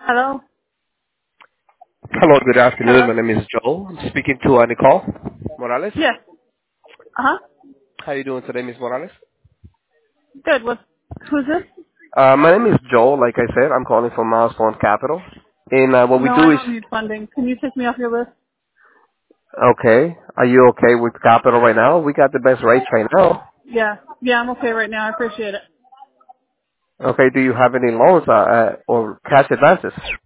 Hello? Hello, good afternoon. Hello? My name is Joel. I'm speaking to Nicole Morales. Yes. Uh-huh. How are you doing today, Ms. Morales? Good. Who's this? My name is Joel. Like I said, I'm calling from Milestone Capital. And what we No, I do is, don't need funding. Can you take me off your list? okay, are you okay with capital right now? We got the best rates right now. Yeah. Yeah, I'm okay right now. I appreciate it. Okay, do you have any loans or cash advances?